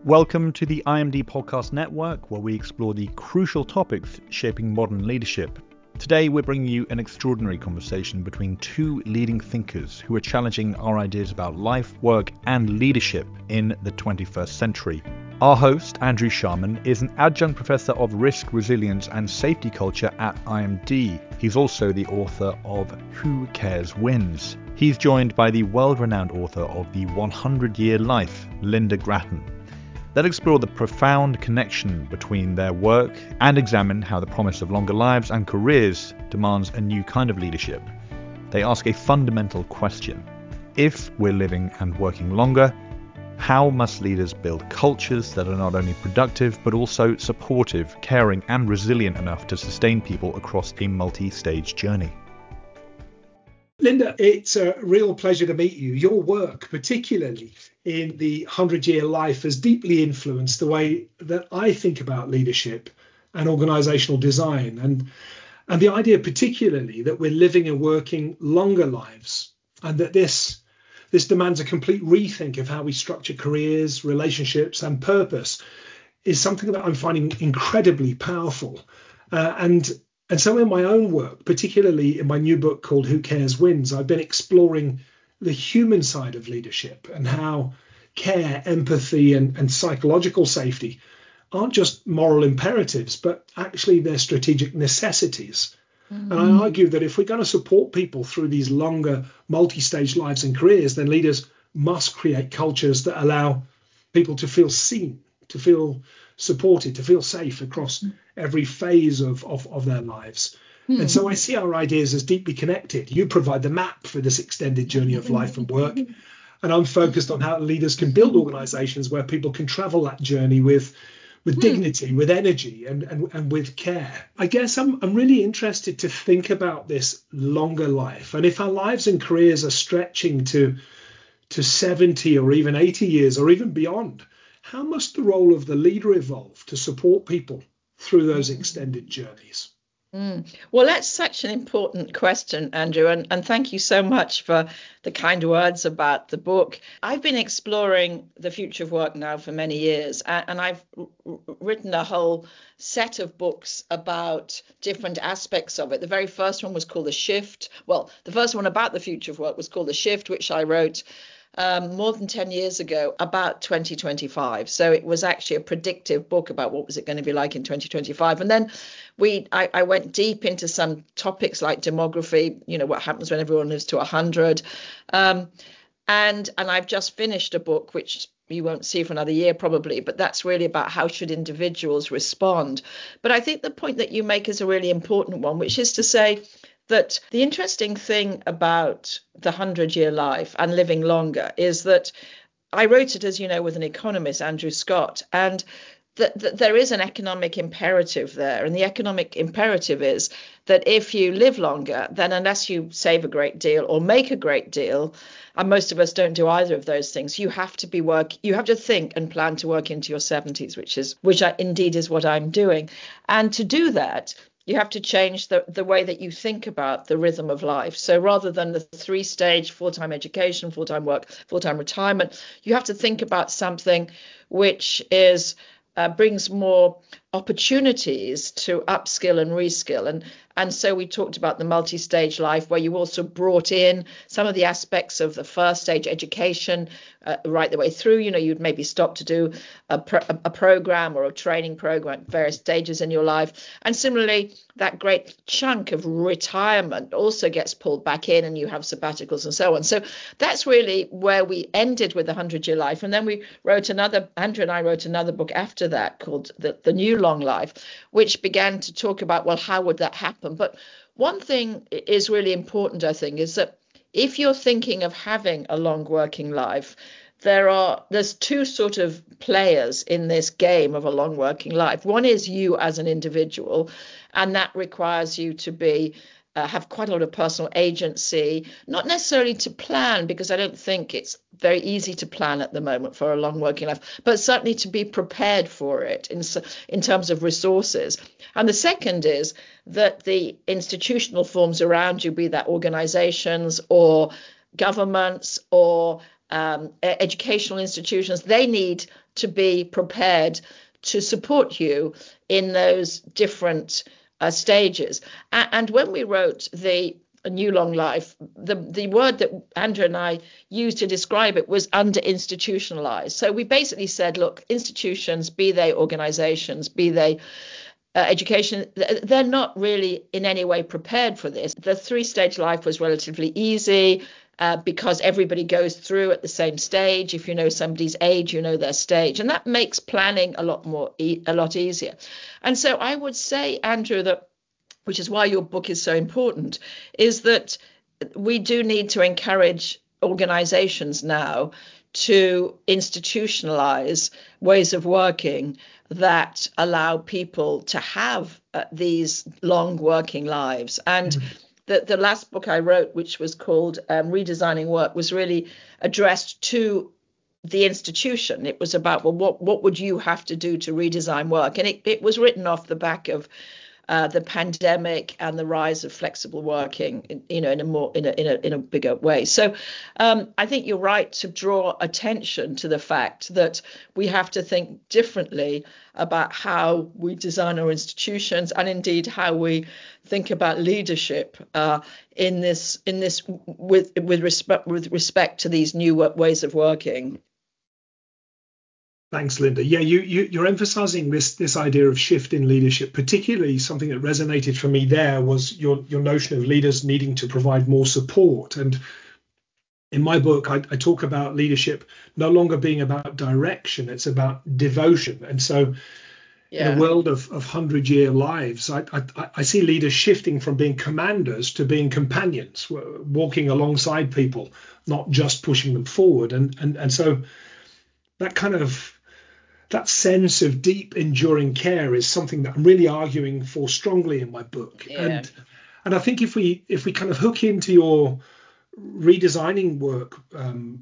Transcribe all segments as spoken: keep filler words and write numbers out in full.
Welcome to the I M D Podcast Network, where we explore the crucial topics shaping modern leadership. Today, we're bringing you an extraordinary conversation between two leading thinkers who are challenging our ideas about life, work, and leadership in the twenty-first century. Our host, Andrew Sharman, is an adjunct professor of risk, resilience, and safety culture at I M D. He's also the author of Who Cares Wins. He's joined by the world-renowned author of The one hundred year Life, Lynda Gratton. They'll explore the profound connection between their work and examine how the promise of longer lives and careers demands a new kind of leadership. They ask a fundamental question. If we're living and working longer, how must leaders build cultures that are not only productive but also supportive, caring, and resilient enough to sustain people across a multi-stage journey? Lynda, it's a real pleasure to meet you. Your work, particularly in the one hundred year Life, has deeply influenced the way that I think about leadership and organizational design. And, and the idea particularly that we're living and working longer lives, and that this, this demands a complete rethink of how we structure careers, relationships, and purpose is something that I'm finding incredibly powerful. Uh, and And so in my own work, particularly in my new book called Who Cares Wins, I've been exploring the human side of leadership and how care, empathy, and, and psychological safety aren't just moral imperatives, but actually they're strategic necessities. Mm-hmm. And I argue that if we're going to support people through these longer multi-stage lives and careers, then leaders must create cultures that allow people to feel seen, to feel supported, to feel safe across every phase of, of, of their lives. Hmm. And so I see our ideas as deeply connected. You provide the map for this extended journey of life and work. And I'm focused on how leaders can build organizations where people can travel that journey with, with hmm. dignity, with energy, and, and, and with care. I guess I'm, I'm really interested to think about this longer life. And if our lives and careers are stretching to, to seventy or even eighty years or even beyond, how must the role of the leader evolve to support people through those extended journeys? Mm. Well, that's such an important question, Andrew, and, and thank you so much for the kind words about the book. I've been exploring the future of work now for many years, and, and I've r- written a whole set of books about different aspects of it. The very first one was called The Shift. Well, the first one about the future of work was called The Shift, which I wrote Um, more than ten years ago, about twenty twenty-five. So it was actually a predictive book about what was it going to be like in twenty twenty-five. And then we, I, I went deep into some topics like demography, you know, what happens when everyone lives to one hundred. Um, and and I've just finished a book, which you won't see for another year probably, but that's really about how should individuals respond. But I think the point that you make is a really important one, which is to say, that the interesting thing about the one hundred year Life and living longer is that I wrote it, as you know, with an economist, Andrew Scott, and that, that there is an economic imperative there. And the economic imperative is that if you live longer, then unless you save a great deal or make a great deal, and most of us don't do either of those things, you have to be work, you have to think and plan to work into your seventies, which is, which I, indeed is what I'm doing. And to do that, you have to change the, the way that you think about the rhythm of life. So rather than the three-stage full-time education, full-time work, full-time retirement, you have to think about something which is uh, brings more opportunities to upskill and reskill. And, and so we talked about the multi-stage life, where you also brought in some of the aspects of the first stage education uh, right the way through. You know, you'd maybe stop to do a, pro- a program or a training program at various stages in your life. And similarly, that great chunk of retirement also gets pulled back in, and you have sabbaticals and so on. So that's really where we ended with the one hundred year Life. And then we wrote another, Andrew and I wrote another book after that called The, the New Long Life, which began to talk about, well, how would that happen? But one thing is really important, I think, is that if you're thinking of having a long working life, there are there's two sort of players in this game of a long working life. One is you as an individual, and that requires you to be Uh, have quite a lot of personal agency, not necessarily to plan, because I don't think it's very easy to plan at the moment for a long working life, but certainly to be prepared for it in, in terms of resources. And the second is that the institutional forms around you, be that organizations or governments or um, e- educational institutions, they need to be prepared to support you in those different uh, stages. A- and when we wrote the New Long Life, the, the word that Andrew and I used to describe it was under institutionalized. So we basically said, look, institutions, be they organizations, be they uh, education, they're not really in any way prepared for this. The three-stage life was relatively easy uh, because everybody goes through at the same stage. If you know somebody's age, you know their stage, and that makes planning a lot more e- a lot easier. And so I would say, Andrew, that which is why your book is so important, is that we do need to encourage organizations now to institutionalize ways of working that allow people to have uh, these long working lives. And mm-hmm. the, the last book I wrote, which was called um, Redesigning Work, was really addressed to the institution. It was about, well, what, what would you have to do to redesign work? And it, it was written off the back of Uh, the pandemic and the rise of flexible working, you know, in a more in a in a in a bigger way. So um, I think you're right to draw attention to the fact that we have to think differently about how we design our institutions, and indeed how we think about leadership uh, in this in this with with respect with respect to these new ways of working. Thanks, Linda. Yeah, you, you, you're emphasizing this this idea of shift in leadership. Particularly, something that resonated for me there was your your notion of leaders needing to provide more support. And in my book, I, I talk about leadership no longer being about direction; it's about devotion. And so, yeah. in a world of of hundred-year lives, I, I I see leaders shifting from being commanders to being companions, walking alongside people, not just pushing them forward. And and and so that kind of that sense of deep, enduring care is something that I'm really arguing for strongly in my book. Yeah. And and I think if we if we kind of hook into your redesigning work um,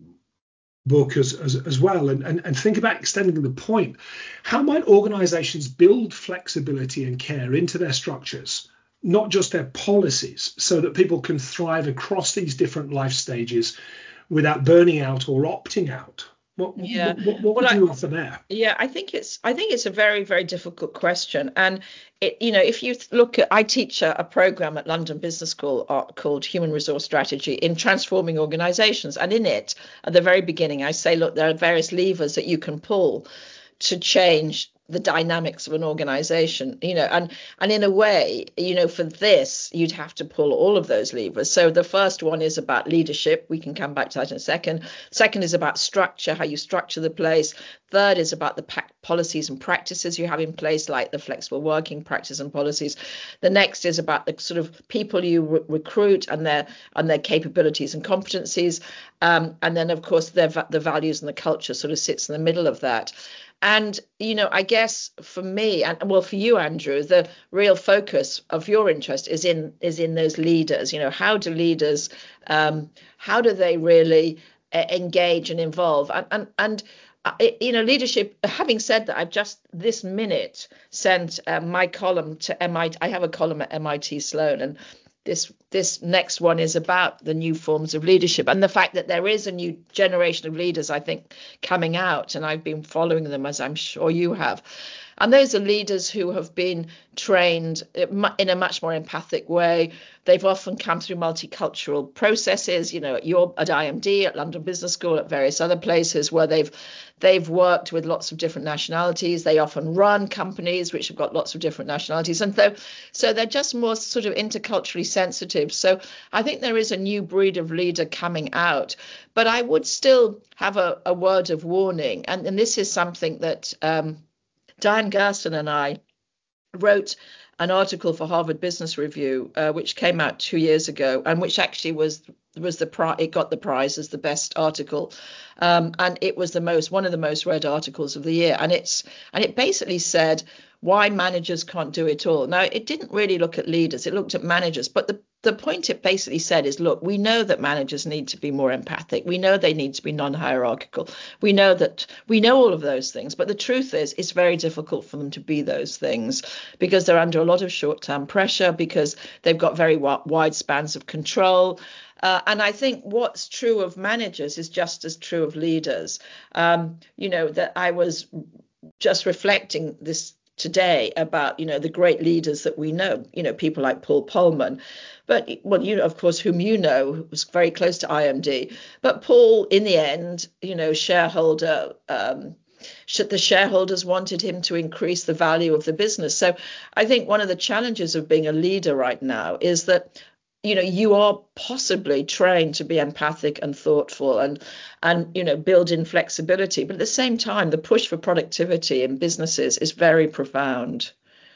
book as, as as well, and, and and think about extending the point, how might organizations build flexibility and care into their structures, not just their policies, so that people can thrive across these different life stages without burning out or opting out? What, yeah. what, what, what would well, you I, offer there? Yeah, I think it's I think it's a very, very difficult question. And it, you know, if you look at, I teach a, a program at London Business School uh, called Human Resource Strategy in Transforming Organizations. And in it, at the very beginning, I say, look, there are various levers that you can pull to change the dynamics of an organization, you know, and and in a way, you know, for this, you'd have to pull all of those levers. So the first one is about leadership. We can come back to that in a second. Second is about structure, how you structure the place. Third is about the policies and practices you have in place, like the flexible working practice and policies. The next is about the sort of people you re- recruit and their and their capabilities and competencies. Um, and then, of course, their, the values and the culture sort of sits in the middle of that. And, you know, I guess for me, and well, for you, Andrew, the real focus of your interest is in is in those leaders. You know, how do leaders, um, how do they really uh, engage and involve? And, and, and uh, you know, leadership, having said that, I've just this minute sent uh, my column to M I T. I have a column at M I T Sloan, and This this next one is about the new forms of leadership and the fact that there is a new generation of leaders, I think, coming out. And I've been following them, as I'm sure you have. And those are leaders who have been trained in a much more empathic way. They've often come through multicultural processes, you know, at, your, at I M D, at London Business School, at various other places where they've they've worked with lots of different nationalities. They often run companies which have got lots of different nationalities. And so, so they're just more sort of interculturally sensitive. So I think there is a new breed of leader coming out. But I would still have a, a word of warning. And, and this is something that um, Diane Gersten and I wrote an article for Harvard Business Review, uh, which came out two years ago, and which actually was was the pri- it got the prize as the best article, um, and it was the most one of the most read articles of the year. And it's and it basically said why managers can't do it all. Now, it didn't really look at leaders; it looked at managers. But the the point it basically said is, look, we know that managers need to be more empathic. We know they need to be non-hierarchical. We know that we know all of those things. But the truth is, it's very difficult for them to be those things because they're under a lot of short-term pressure, because they've got very wide spans of control. Uh, and I think what's true of managers is just as true of leaders. Um, you know, that I was just reflecting this today about, you know, the great leaders that we know, you know, people like Paul Polman, but, well, you know, of course, whom you know, was very close to I M D. But Paul, in the end, you know, shareholder, um, the shareholders wanted him to increase the value of the business. So I think one of the challenges of being a leader right now is that, you know, you are possibly trained to be empathic and thoughtful and, and, you know, build in flexibility. But at the same time, the push for productivity in businesses is very profound.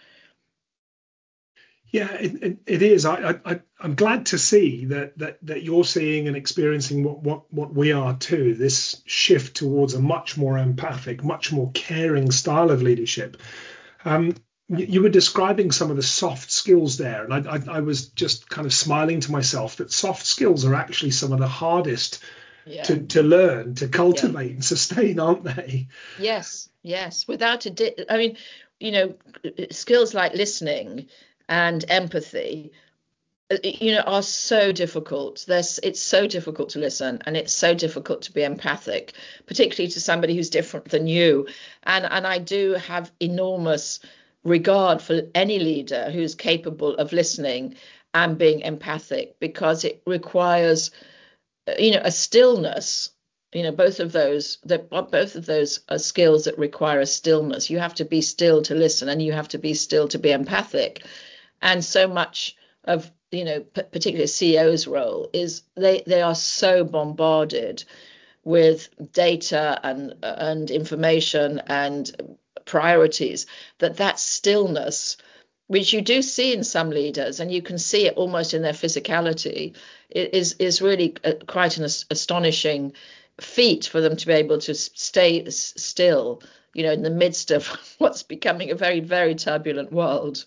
Yeah, it, it, it is. I, I, I'm glad to see that, that that you're seeing and experiencing what, what, what we are too, this shift towards a much more empathic, much more caring style of leadership. Um, you were describing some of the soft skills there, and I, I, I was just kind of smiling to myself that soft skills are actually some of the hardest yeah. to, to learn, to cultivate yeah. and sustain, aren't they? Yes, yes. Without a, di- I mean, you know, skills like listening and empathy, you know, are so difficult. There's, it's so difficult to listen, and it's so difficult to be empathic, particularly to somebody who's different than you. And and I do have enormous regard for any leader who's capable of listening and being empathic, because it requires, you know, a stillness. You know, both of those, that both of those are skills that require a stillness. You have to be still to listen, and you have to be still to be empathic. And so much of, you know, particularly C E O's role is they they are so bombarded with data and and information and priorities that that stillness, which you do see in some leaders, and you can see it almost in their physicality, is is really quite an astonishing feat for them to be able to stay still, you know, in the midst of what's becoming a very, very turbulent world.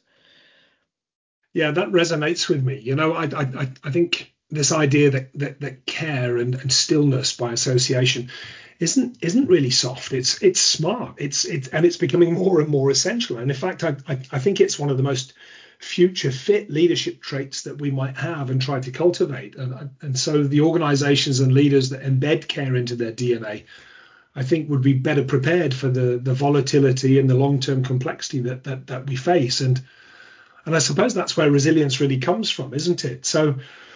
Yeah, that resonates with me. You know, I I I think this idea that that, that care and, and stillness by association isn't isn't really soft. It's it's smart. It's it's and it's becoming more and more essential. And in fact, I I, I think it's one of the most future fit leadership traits that we might have and try to cultivate. And and so the organizations and leaders that embed care into their D N A, I think, would be better prepared for the the volatility and the long-term complexity that that that we face. And And I suppose that's where resilience really comes from, isn't it? So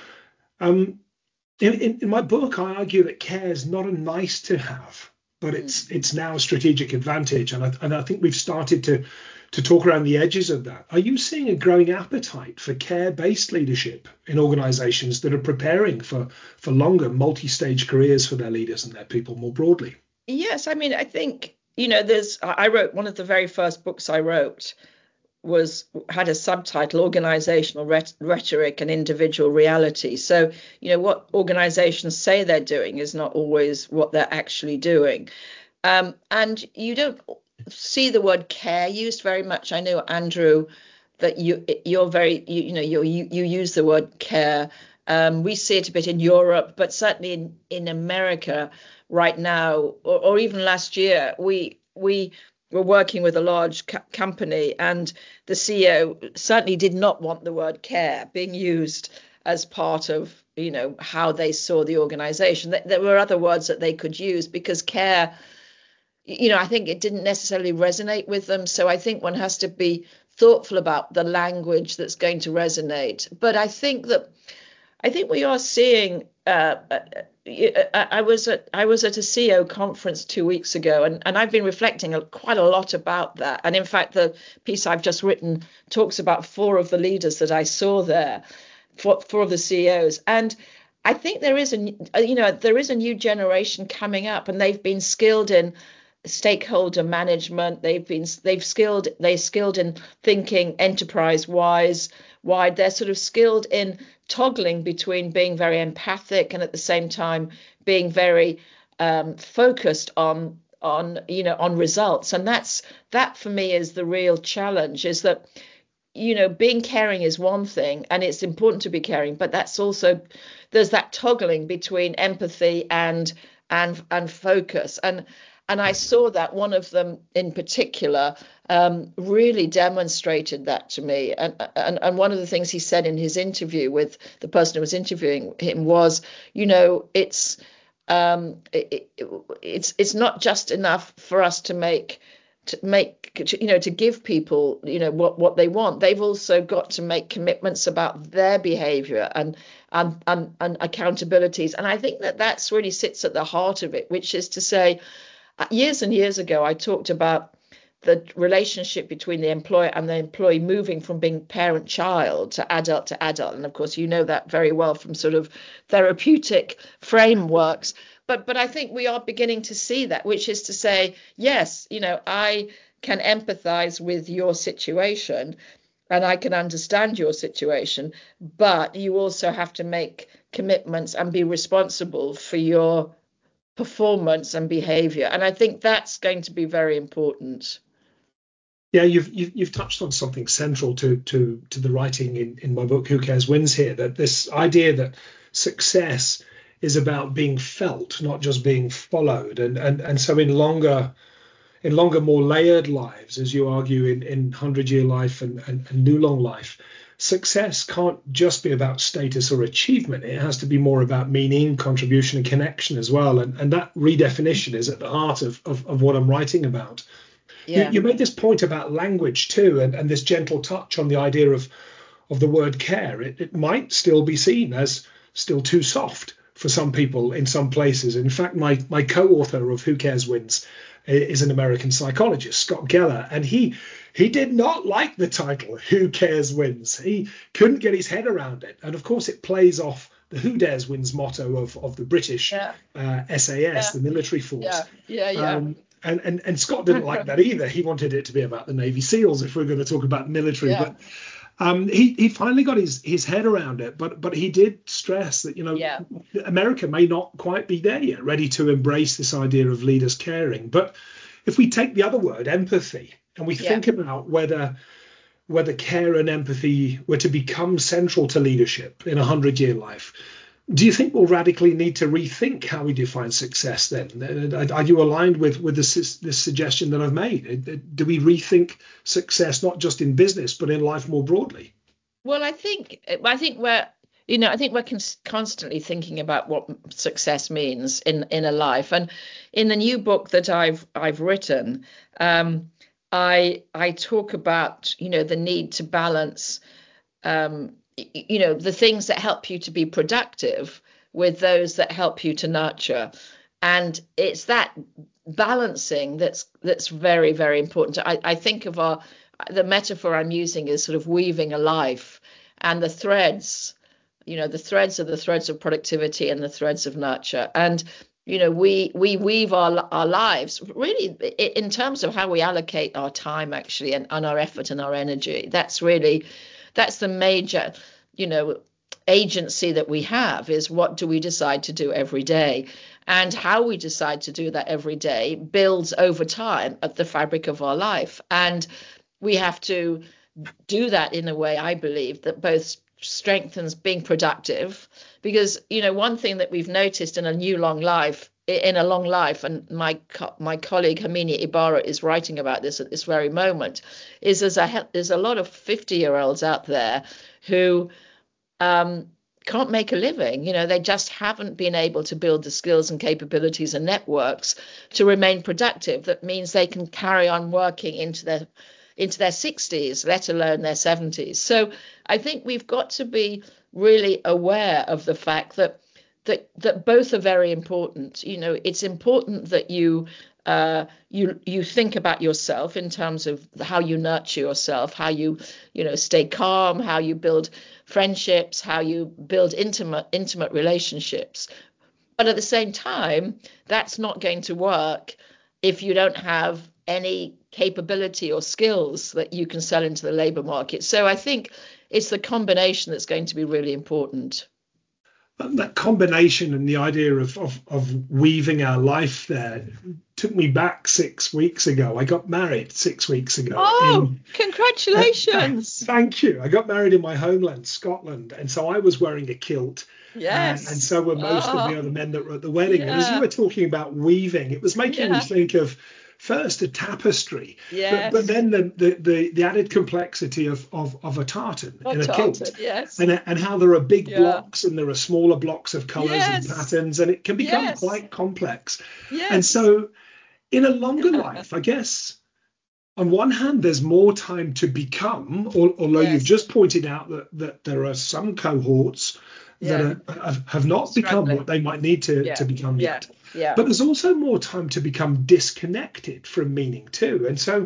um, in, in, in my book, I argue that care is not a nice to have, but it's mm. it's now a strategic advantage. And I, and I think we've started to, to talk around the edges of that. Are you seeing a growing appetite for care-based leadership in organizations that are preparing for, for longer multi-stage careers for their leaders and their people more broadly? Yes, I mean, I think, you know, there's, I wrote one of the very first books I wrote was had a subtitle, Organizational Ret- Rhetoric and Individual Reality. So, you know, what organizations say they're doing is not always what they're actually doing. Um, and you don't see the word care used very much. I know, Andrew, that you, you're very, you, you know, you you you use the word care. Um, we see it a bit in Europe, but certainly in, in America right now, or, or even last year, we we were working with a large co- company, and the C E O certainly did not want the word care being used as part of, you know, how they saw the organization. There were other words that they could use, because care, you know, I think it didn't necessarily resonate with them. So I think one has to be thoughtful about the language that's going to resonate. But I think that I think we are seeing. Uh, I was at I was at a C E O conference two weeks ago, and, and I've been reflecting quite a lot about that. And in fact, the piece I've just written talks about four of the leaders that I saw there, four, four of the C E Os. And I think there is a you know there is a new generation coming up, and they've been skilled in stakeholder management. They've been they've skilled they're skilled in thinking enterprise wise wide. They're sort of skilled in toggling between being very empathic and at the same time being very um, focused on on you know on results. And that's that for me is the real challenge, is that, you know, being caring is one thing, and it's important to be caring, but that's also, there's that toggling between empathy and and and focus. And and I saw that one of them in particular um, really demonstrated that to me. And, and and one of the things he said in his interview with the person who was interviewing him was, you know, it's um, it, it, it's it's not just enough for us to make to make you know to give people you know what what they want. They've also got to make commitments about their behavior and and and, and accountabilities. And I think that that's really sits at the heart of it, which is to say, years and years ago I talked about the relationship between the employer and the employee moving from being parent child to adult to adult. And of course you know that very well from sort of therapeutic frameworks. But but I think we are beginning to see that, which is to say, yes, you know, I can empathize with your situation and I can understand your situation, but you also have to make commitments and be responsible for your performance and behavior. And I think that's going to be very important. Yeah, you've, you've you've touched on something central to to to the writing in, in my book, Who Cares Wins here, that this idea that success is about being felt, not just being followed. And and and so in longer in longer, more layered lives, as you argue in, in hundred-year life and, and, and new long life, success can't just be about status or achievement. It has to be more about meaning, contribution, and connection as well. And, and that redefinition is at the heart of, of, of what I'm writing about. Yeah. You, you made this point about language too, and, and this gentle touch on the idea of, of the word care. It, it might still be seen as still too soft for some people in some places. In fact, my, my co-author of Who Cares Wins is an American psychologist, Scott Geller, and he he did not like the title Who Cares Wins. He couldn't get his head around it. And of course, it plays off the Who Dares Wins motto of, of the British yeah. uh, S A S, yeah. the military force. Yeah, yeah, yeah. Um, and, and, and Scott didn't like that either. He wanted it to be about the Navy SEALs if we're going to talk about military. Yeah. But Um, he he finally got his, his head around it, but but he did stress that, you know, yeah. America may not quite be there yet, ready to embrace this idea of leaders caring. But if we take the other word, empathy, and we yeah. think about whether whether care and empathy were to become central to leadership in a hundred-year life, do you think we'll radically need to rethink how we define success then? Are you aligned with, with this, this suggestion that I've made? Do we rethink success not just in business, but in life more broadly? Well, I think I think we're, you know, I think we're cons- constantly thinking about what success means in, in a life. And in the new book that I've I've written, um, I I talk about, you know, the need to balance um, you know, the things that help you to be productive with those that help you to nurture. And it's that balancing that's that's very, very important. I, I think of our the metaphor I'm using is sort of weaving a life, and the threads, you know, the threads are the threads of productivity and the threads of nurture. And you know, we we weave our our lives really in terms of how we allocate our time, actually, and, and our effort and our energy. That's really That's the major, you know, agency that we have, is what do we decide to do every day, and how we decide to do that every day builds over time at the fabric of our life. And we have to do that in a way, I believe, that both strengthens being productive, because, you know, one thing that we've noticed in a new long life, in a long life, and my my colleague Herminia Ibarra is writing about this at this very moment, is there's a there's a lot of fifty-year-olds out there who um, can't make a living. You know, they just haven't been able to build the skills and capabilities and networks to remain productive. That means they can carry on working into their into their sixties, let alone their seventies. So I think we've got to be really aware of the fact that that that both are very important. You know, it's important that you uh, you you think about yourself in terms of how you nurture yourself, how you you know stay calm, how you build friendships, how you build intimate intimate relationships. But at the same time, that's not going to work if you don't have any capability or skills that you can sell into the labor market. So I think it's the combination that's going to be really important. That combination and the idea of, of, of weaving our life there took me back six weeks ago. I got married six weeks ago. Oh, in, congratulations. Uh, thank you. I got married in my homeland, Scotland. And so I was wearing a kilt Yes. And, and so were most oh, of the other men that were at the wedding. Yeah. And as you were talking about weaving, it was making yeah. me think of first a tapestry, yes. but, but then the, the, the, the added complexity of, of, of a tartan a in a tartan, kilt, yes. and, and how there are big yeah. blocks and there are smaller blocks of colours yes. and patterns, and it can become yes. quite complex. Yes. And so in a longer life, I guess, on one hand, there's more time to become, although yes. you've just pointed out that, that there are some cohorts yeah. that are, have, have not Struggling. become what they might need to, yeah. to become yeah. yet. Yeah. But there's also more time to become disconnected from meaning too. And so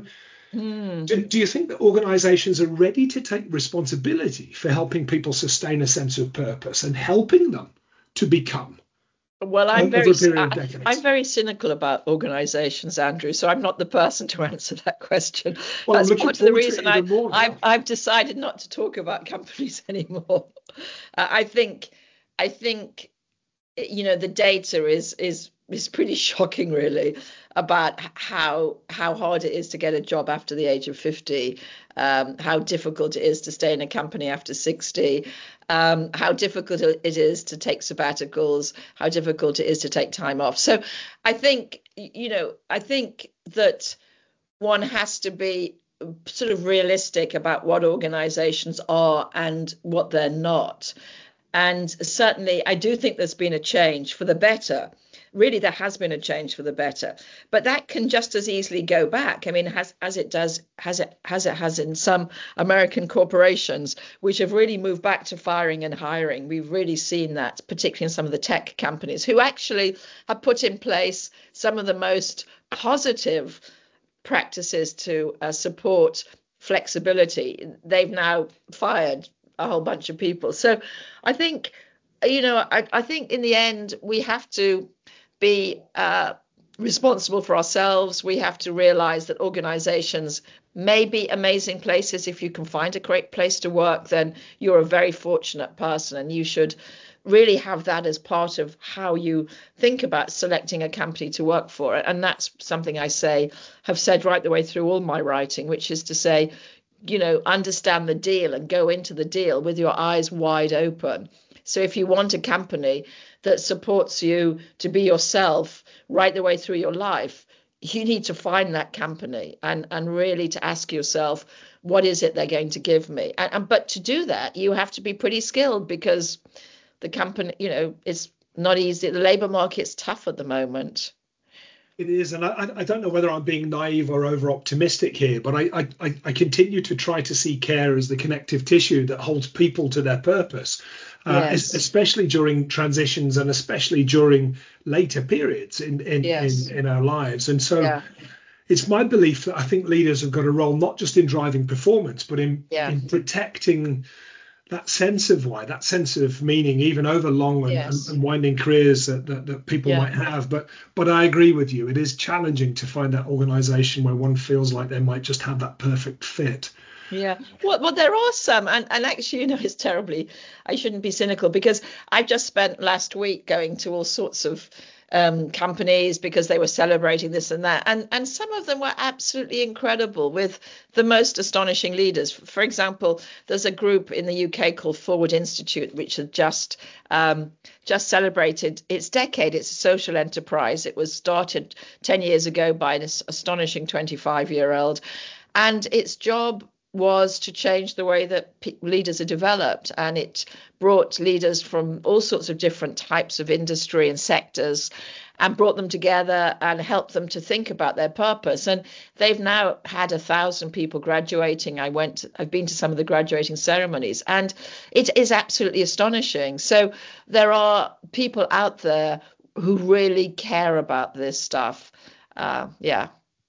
mm. do, do you think that organizations are ready to take responsibility for helping people sustain a sense of purpose and helping them to become? Well, I'm very, I, I'm very cynical about organisations, Andrew. So I'm not the person to answer that question. Well, That's I'm looking part of the reason I, I've, I've decided not to talk about companies anymore. Uh, I think, I think, you know, the data is is is pretty shocking, really, about how how hard it is to get a job after the age of fifty, um, how difficult it is to stay in a company after sixty. Um, how difficult it is to take sabbaticals, how difficult it is to take time off. So I think, you know, I think that one has to be sort of realistic about what organizations are and what they're not. And certainly I do think there's been a change for the better. Really, there has been a change for the better, but that can just as easily go back. I mean, as as it does, has it has it has in some American corporations, which have really moved back to firing and hiring. We've really seen that, particularly in some of the tech companies, who actually have put in place some of the most positive practices to uh, support flexibility. They've now fired a whole bunch of people. So I think, you know, I, I think in the end, we have to be uh, responsible for ourselves. We have to realize that organizations may be amazing places. If you can find a great place to work, then you're a very fortunate person, and you should really have that as part of how you think about selecting a company to work for. And that's something I say, have said right the way through all my writing, which is to say, you know, understand the deal and go into the deal with your eyes wide open. So if you want a company that supports you to be yourself right the way through your life, you need to find that company and, and really to ask yourself, what is it they're going to give me? And, and but to do that, you have to be pretty skilled, because the company, you know, it's not easy. The labour market's tough at the moment. It is, and I, I don't know whether I'm being naive or over optimistic here, but I, I, I continue to try to see care as the connective tissue that holds people to their purpose, uh, yes. especially during transitions and especially during later periods in in, yes. in, in our lives. And so yeah. it's my belief that I think leaders have got a role not just in driving performance, but in, yeah. in protecting that sense of why, that sense of meaning, even over long and, yes. and, and winding careers that, that, that people yeah. might have. But but I agree with you. It is challenging to find that organization where one feels like they might just have that perfect fit. Yeah, well, well, there are some, and, and actually, you know, it's terribly, I shouldn't be cynical, because I've just spent last week going to all sorts of um, companies because they were celebrating this and that. And, and some of them were absolutely incredible, with the most astonishing leaders. For example, there's a group in the U K called Forward Institute, which had just um, just celebrated its decade. It's a social enterprise. It was started ten years ago by an astonishing twenty-five-year-old. And its job was to change the way that pe- leaders are developed, and it brought leaders from all sorts of different types of industry and sectors and brought them together and helped them to think about their purpose. And they've now had a thousand people graduating. I went, I've been to some of the graduating ceremonies, and it is absolutely astonishing. So there are people out there who really care about this stuff. Uh, yeah.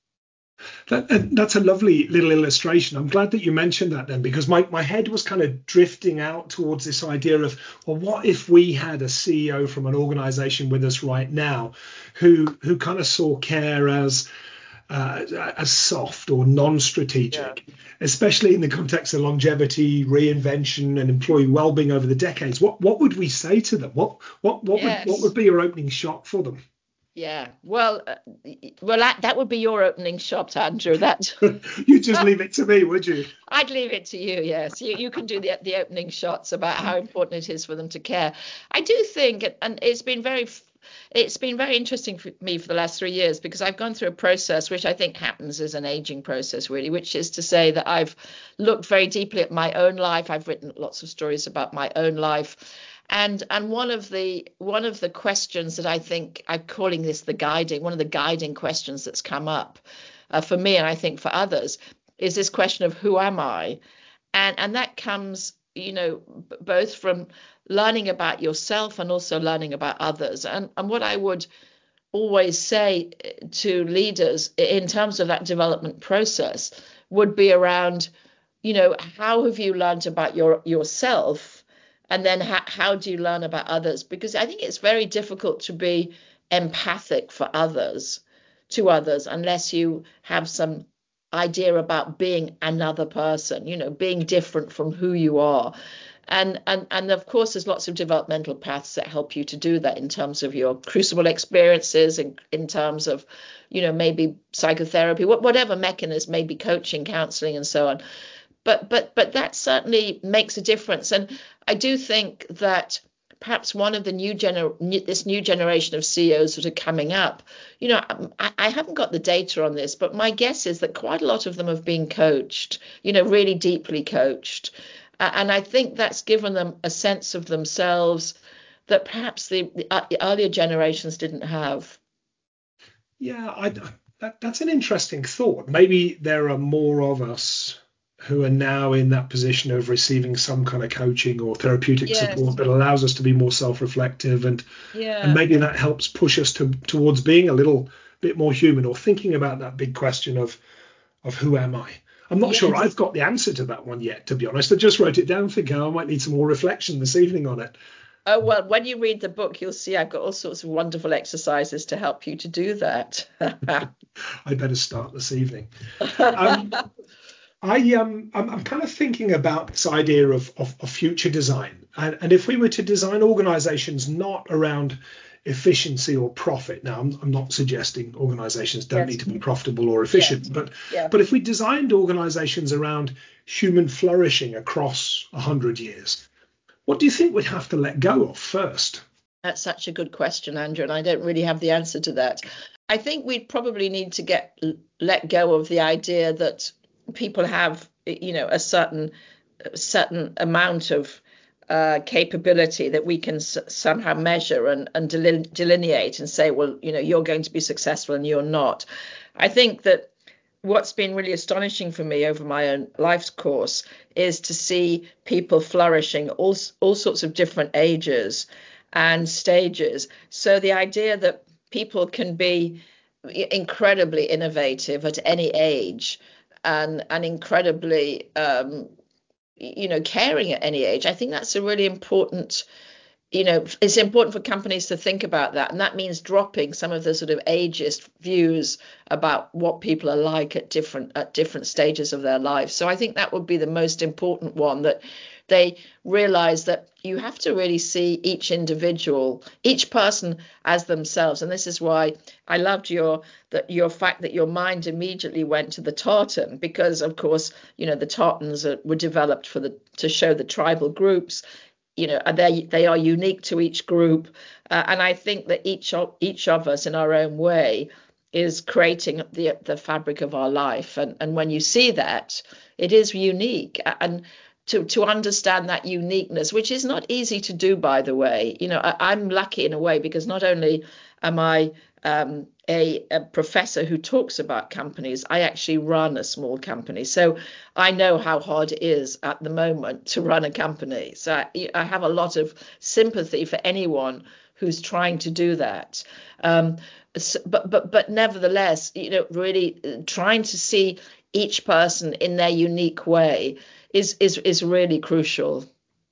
That, that's a lovely little illustration. I'm glad that you mentioned that then, because my, my head was kind of drifting out towards this idea of, well, what if we had a C E O from an organization with us right now who who kind of saw care as uh, as soft or non-strategic, yeah. especially in the context of longevity, reinvention, and employee well-being over the decades. What what would we say to them? What what what yes. would what would be your opening shot for them? Yeah, well, uh, well, that, that would be your opening shot, Andrew. That You'd just leave it to me, would you? I'd leave it to you. Yes, you you can do the the opening shots about how important it is for them to care. I do think, and it's been very, it's been very interesting for me for the last three years because I've gone through a process which I think happens as an aging process, really, which is to say that I've looked very deeply at my own life. I've written lots of stories about my own life. And and one of the one of the questions that I think I'm calling this the guiding one of the guiding questions that's come up uh, for me and I think for others is this question of who am I, and and that comes you know b- both from learning about yourself and also learning about others. And and what I would always say to leaders in terms of that development process would be around, you know, how have you learned about your yourself? And then how, how do you learn about others? Because I think it's very difficult to be empathic for others, to others, unless you have some idea about being another person, you know, being different from who you are. And, and and of course, there's lots of developmental paths that help you to do that in terms of your crucible experiences, in, in terms of, you know, maybe psychotherapy, whatever mechanism, maybe coaching, counseling, and so on. But but but that certainly makes a difference. And I do think that perhaps one of the new gener this new generation of C E Os that are coming up, you know, I, I haven't got the data on this, but my guess is that quite a lot of them have been coached, you know, really deeply coached. Uh, and I think that's given them a sense of themselves that perhaps the, the, uh, the earlier generations didn't have. Yeah, I, that, that's an interesting thought. Maybe there are more of us who are now in that position of receiving some kind of coaching or therapeutic Yes. support that allows us to be more self-reflective, and Yeah. and maybe that helps push us to towards being a little bit more human, or thinking about that big question of of who am I? I'm not Yes. sure I've got the answer to that one yet, to be honest. I just wrote it down thinking I might need some more reflection this evening on it. Oh, well, when you read the book, you'll see I've got all sorts of wonderful exercises to help you to do that. I better start this evening. Um, I um I'm, I'm kind of thinking about this idea of, of, of future design, and, and if we were to design organizations not around efficiency or profit. Now, I'm, I'm not suggesting organizations don't Yes. need to be profitable or efficient, Yes. but Yeah. but if we designed organizations around human flourishing across a hundred years, what do you think we'd have to let go of first? That's such a good question, Andrew, and I don't really have the answer to that. I think we'd probably need to get let go of the idea that people have, you know, a certain certain amount of uh, capability that we can s- somehow measure and, and deline- delineate and say, well, you know, you're going to be successful and you're not. I think that what's been really astonishing for me over my own life's course is to see people flourishing all, all sorts of different ages and stages. So the idea that people can be incredibly innovative at any age and and incredibly um, you know caring at any age, I think that's a really important, you know, it's important for companies to think about that. And that means dropping some of the sort of ageist views about what people are like at different at different stages of their lives. So I think that would be the most important one, that they realize that you have to really see each individual, each person as themselves. And this is why I loved your that your fact that your mind immediately went to the tartan, because of course, you know, the tartans are, were developed for the to show the tribal groups, you know, they they are unique to each group, uh, and I think that each of each of us in our own way is creating the the fabric of our life, and and when you see that, it is unique, and to to understand that uniqueness, which is not easy to do, by the way. You know, I, I'm lucky in a way because not only am I um, a, a professor who talks about companies, I actually run a small company. So I know how hard it is at the moment to run a company. So I, I have a lot of sympathy for anyone who's trying to do that. Um, so, but but but nevertheless, you know, really trying to see each person in their unique way is is is really crucial.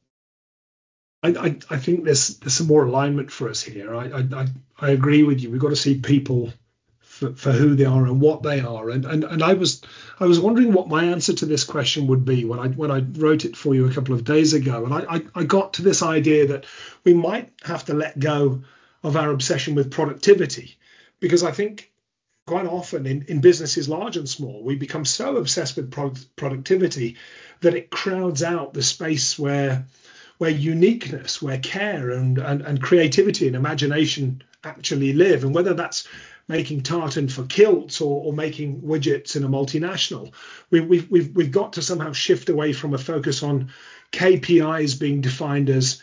I, I, I think there's there's some more alignment for us here. I I, I agree with you. We've got to see people for, for who they are and what they are. And, and and I was I was wondering what my answer to this question would be when I when I wrote it for you a couple of days ago. And I, I, I got to this idea that we might have to let go of our obsession with productivity, because I think quite often in, in businesses large and small, we become so obsessed with product, productivity that it crowds out the space where where uniqueness, where care and, and, and creativity and imagination actually live. And whether that's making tartan for kilts or, or making widgets in a multinational, we, we've, we've, we've got to somehow shift away from a focus on K P Is being defined as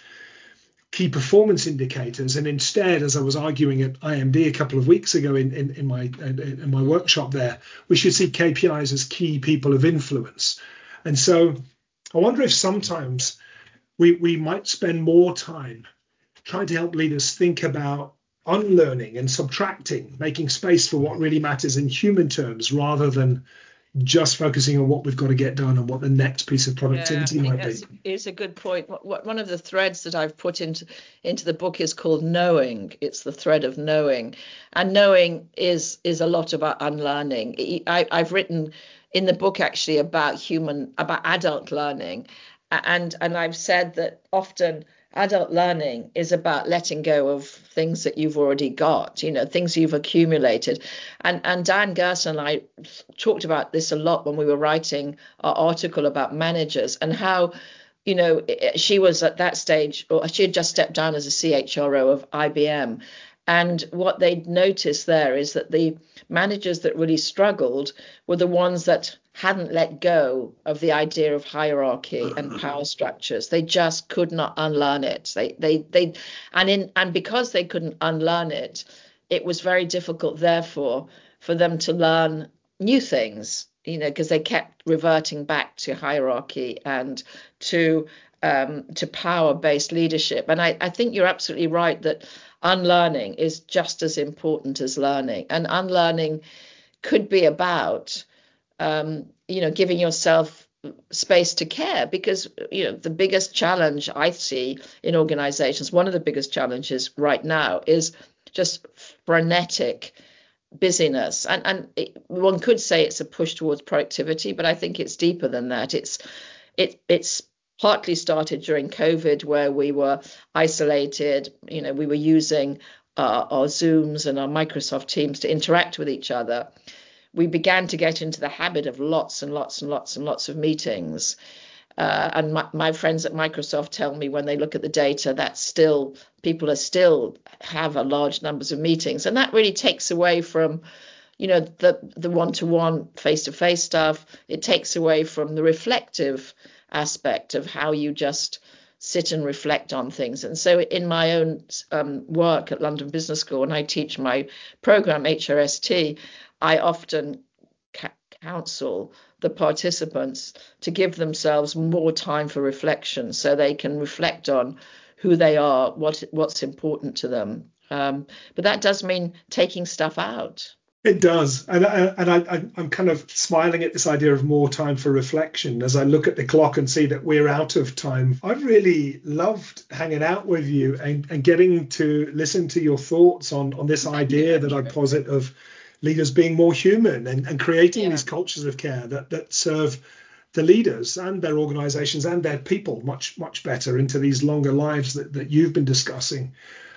key performance indicators, and instead, as I was arguing at I M D a couple of weeks ago in, in, in my in my workshop there, we should see K P Is as key people of influence. And so I wonder if sometimes we, we might spend more time trying to help leaders think about unlearning and subtracting, making space for what really matters in human terms, rather than just focusing on what we've got to get done and what the next piece of productivity yeah, I think might that's, be. It's a good point. What, what, one of the threads that I've put into into the book is called knowing. It's the thread of knowing, and knowing is is a lot about unlearning. I, I've written in the book actually about human about adult learning, and and I've said that often adult learning is about letting go of things that you've already got, you know, things you've accumulated. And and Diane Gerson and I talked about this a lot when we were writing our article about managers, and how, you know, she was at that stage, or she had just stepped down as a C H R O of I B M. And what they'd noticed there is that the managers that really struggled were the ones that hadn't let go of the idea of hierarchy and power structures. They just could not unlearn it. They, they, they, and in, and because they couldn't unlearn it, it was very difficult, therefore, for them to learn new things, you know, because they kept reverting back to hierarchy and to um, to power-based leadership. And I, I think you're absolutely right that unlearning is just as important as learning. And unlearning could be about, um, you know, giving yourself space to care, because, you know, the biggest challenge I see in organizations, one of the biggest challenges right now is just frenetic busyness. And, and it, one could say it's a push towards productivity, but I think it's deeper than that. It's it it's partly started during COVID, where we were isolated. You know, we were using uh, our Zooms and our Microsoft Teams to interact with each other. We began to get into the habit of lots and lots and lots and lots of meetings. Uh, and my, my friends at Microsoft tell me when they look at the data that still people are still have a large numbers of meetings. And that really takes away from, you know, the, the one-to-one face-to-face stuff. It takes away from the reflective aspect of how you just sit and reflect on things. And so in my own um, work at London Business School, and I teach my program H R S T, I often ca- counsel the participants to give themselves more time for reflection, so they can reflect on who they are, what what's important to them. Um, but that does mean taking stuff out. It does. And, I, and I, I'm kind of smiling at this idea of more time for reflection as I look at the clock and see that we're out of time. I've really loved hanging out with you and, and getting to listen to your thoughts on, on this idea that I posit of leaders being more human and, and creating yeah. these cultures of care that, that serve the leaders and their organizations and their people much, much better into these longer lives that, that you've been discussing.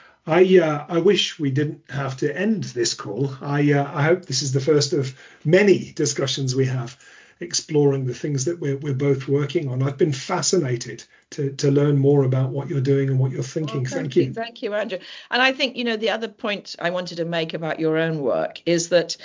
I uh, I wish we didn't have to end this call. I uh, I hope this is the first of many discussions we have exploring the things that we're we're both working on. I've been fascinated to to learn more about what you're doing and what you're thinking. Well, thank, thank you. you. Thank you, Andrew. And I think, you know, the other point I wanted to make about your own work is that,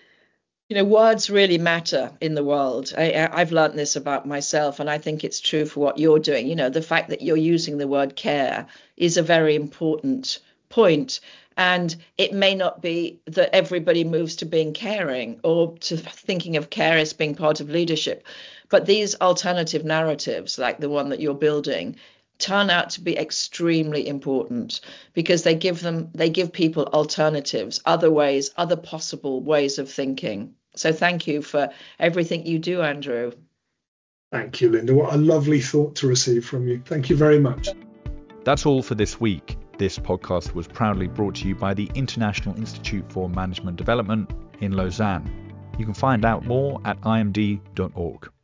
you know, words really matter in the world. I, I've learned this about myself, and I think it's true for what you're doing. You know, the fact that you're using the word care is a very important point. And it may not be that everybody moves to being caring or to thinking of care as being part of leadership. But these alternative narratives, like the one that you're building, turn out to be extremely important, because they give them they give people alternatives, other ways, other possible ways of thinking. So thank you for everything you do, Andrew. Thank you, Linda. What a lovely thought to receive from you. Thank you very much. That's all for this week. This podcast was proudly brought to you by the International Institute for Management Development in Lausanne. You can find out more at I M D dot org.